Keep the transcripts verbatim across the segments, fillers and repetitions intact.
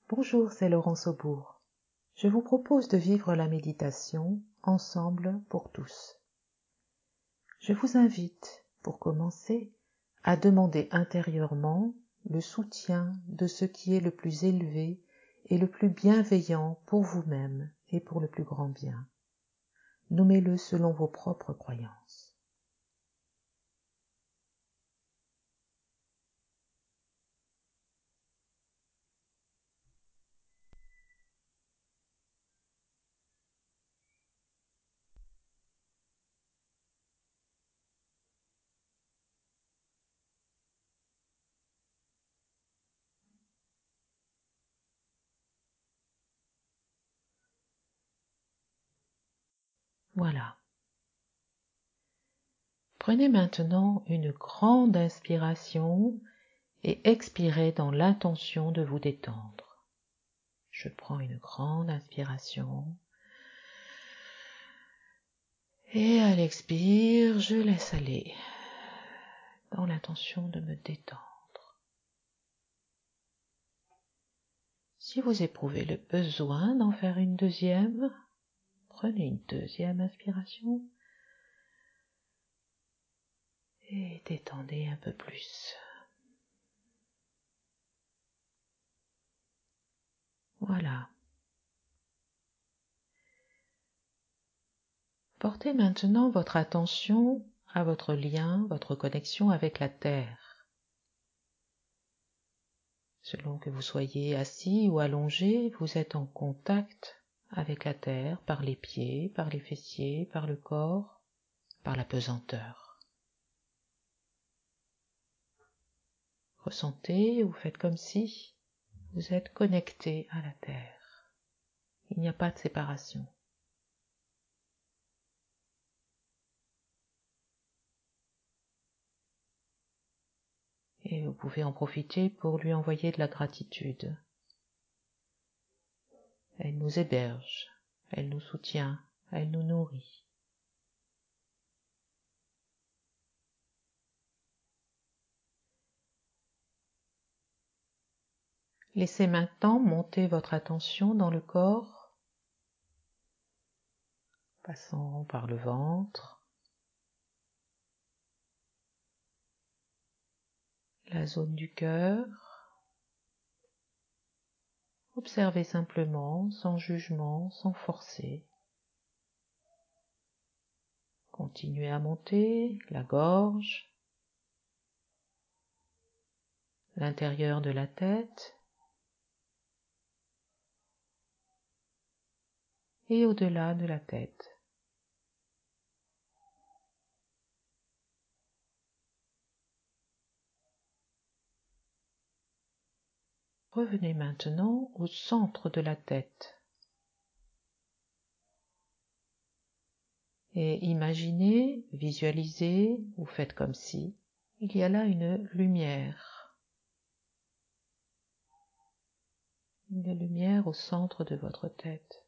Bonjour, c'est Laurence Aubourg. Je vous propose de vivre la méditation ensemble pour tous. Je vous invite, pour commencer, à demander intérieurement le soutien de ce qui est le plus élevé et le plus bienveillant pour vous-même et pour le plus grand bien. Nommez-le selon vos propres croyances. Voilà. Prenez maintenant une grande inspiration et expirez dans l'intention de vous détendre. Je prends une grande inspiration et à l'expire, je laisse aller dans l'intention de me détendre. Si vous éprouvez le besoin d'en faire une deuxième, prenez une deuxième inspiration et détendez un peu plus. Voilà. Portez maintenant votre attention à votre lien, votre connexion avec la Terre. Selon que vous soyez assis ou allongé, vous êtes en contact avec la Terre par les pieds, par les fessiers, par le corps, par la pesanteur. Ressentez ou faites comme si vous êtes connecté à la Terre. Il n'y a pas de séparation. Et vous pouvez en profiter pour lui envoyer de la gratitude. Elle nous héberge, elle nous soutient, elle nous nourrit. Laissez maintenant monter votre attention dans le corps, passant par le ventre, la zone du cœur. Observez simplement, sans jugement, sans forcer. Continuez à monter, la gorge, l'intérieur de la tête et au-delà de la tête. Revenez maintenant au centre de la tête et imaginez, visualisez ou faites comme si il y a là une lumière, une lumière au centre de votre tête.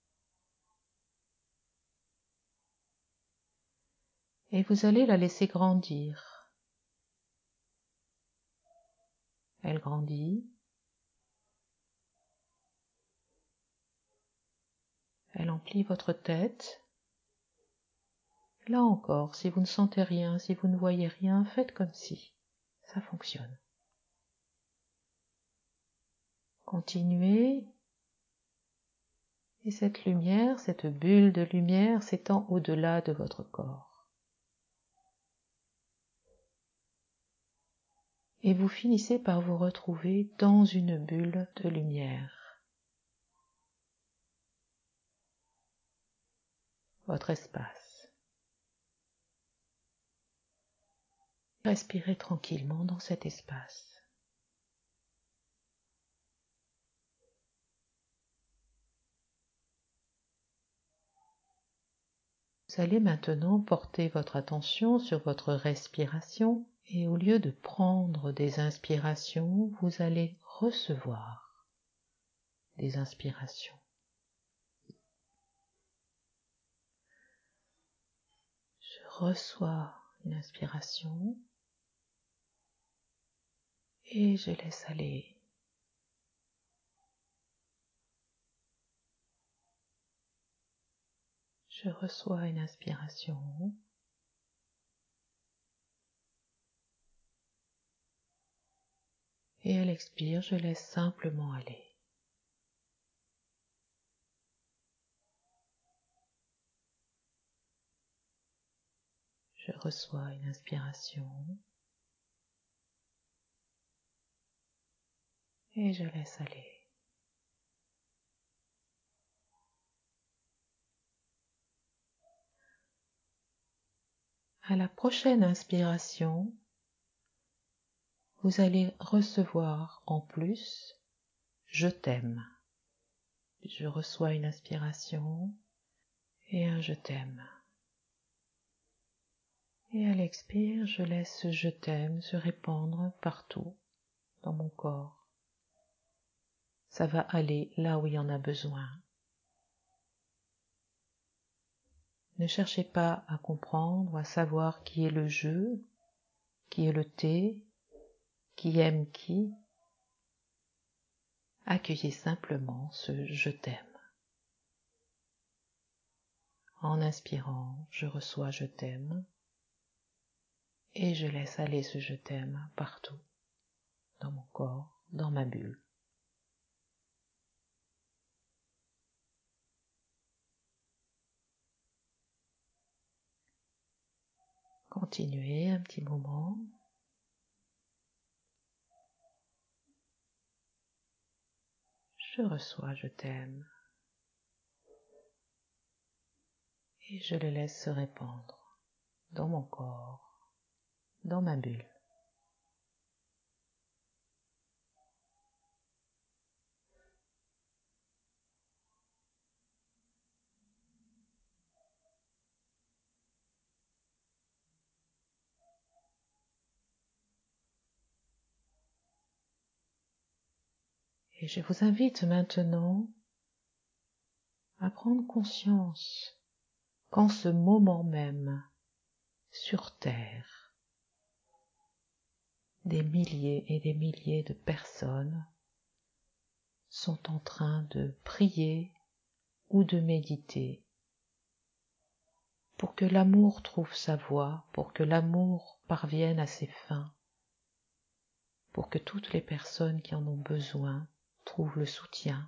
Et vous allez la laisser grandir. Elle grandit. Elle emplit votre tête. Là encore, si vous ne sentez rien, si vous ne voyez rien, faites comme si. Ça fonctionne. Continuez. Et cette lumière, cette bulle de lumière s'étend au-delà de votre corps. Et vous finissez par vous retrouver dans une bulle de lumière. Votre espace. Respirez tranquillement dans cet espace. Vous allez maintenant porter votre attention sur votre respiration et au lieu de prendre des inspirations, vous allez recevoir des inspirations. Je reçois une inspiration et je laisse aller. Je reçois une inspiration. Et à l'expire, je laisse simplement aller. Je reçois une inspiration. Et je laisse aller. À la prochaine inspiration, vous allez recevoir en plus « Je t'aime ». Je reçois une inspiration et un « Je t'aime ». Et à l'expire, je laisse ce « Je t'aime » se répandre partout dans mon corps. Ça va aller là où il y en a besoin. Ne cherchez pas à comprendre ou à savoir qui est le je, qui est le t'es, qui aime qui. Accueillez simplement ce « je t'aime ». En inspirant, je reçois « je t'aime » et je laisse aller ce « je t'aime » partout, dans mon corps, dans ma bulle. Continuez un petit moment. Je reçois « je t'aime » et je le laisse se répandre dans mon corps, dans ma bulle. Et je vous invite maintenant à prendre conscience qu'en ce moment même, sur Terre, des milliers et des milliers de personnes sont en train de prier ou de méditer pour que l'amour trouve sa voie, pour que l'amour parvienne à ses fins, pour que toutes les personnes qui en ont besoin trouvent le soutien.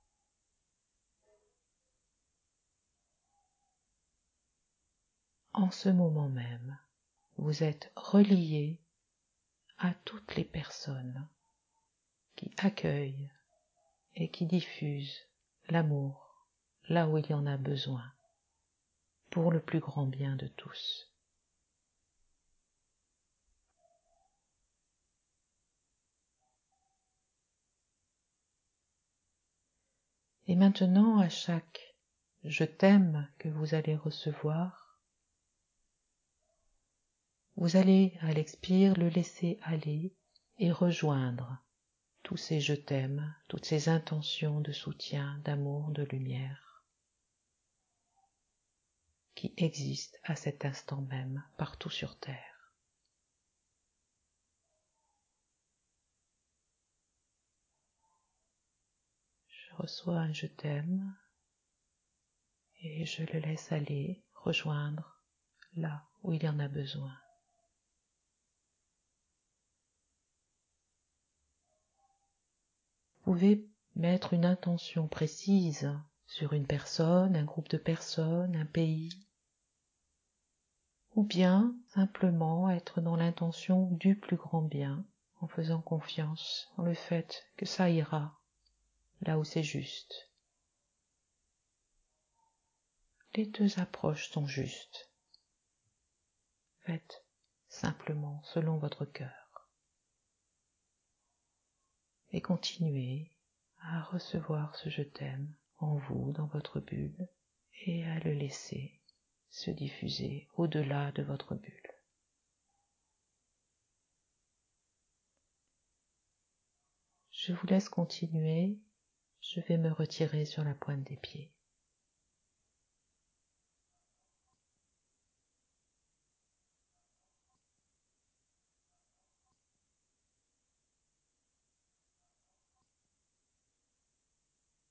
En ce moment même, vous êtes reliés à toutes les personnes qui accueillent et qui diffusent l'amour là où il y en a besoin, pour le plus grand bien de tous. Et maintenant, à chaque « je t'aime » que vous allez recevoir, vous allez, à l'expire, le laisser aller et rejoindre tous ces « je t'aime », toutes ces intentions de soutien, d'amour, de lumière qui existent à cet instant même partout sur Terre. Je reçois un « je t'aime » et je le laisse aller, rejoindre là où il y en a besoin. Vous pouvez mettre une intention précise sur une personne, un groupe de personnes, un pays, ou bien simplement être dans l'intention du plus grand bien, en faisant confiance dans le fait que ça ira là où c'est juste. Les deux approches sont justes. Faites simplement selon votre cœur. Et continuez à recevoir ce « je t'aime » en vous, dans votre bulle, et à le laisser se diffuser au-delà de votre bulle. Je vous laisse continuer, je vais me retirer sur la pointe des pieds.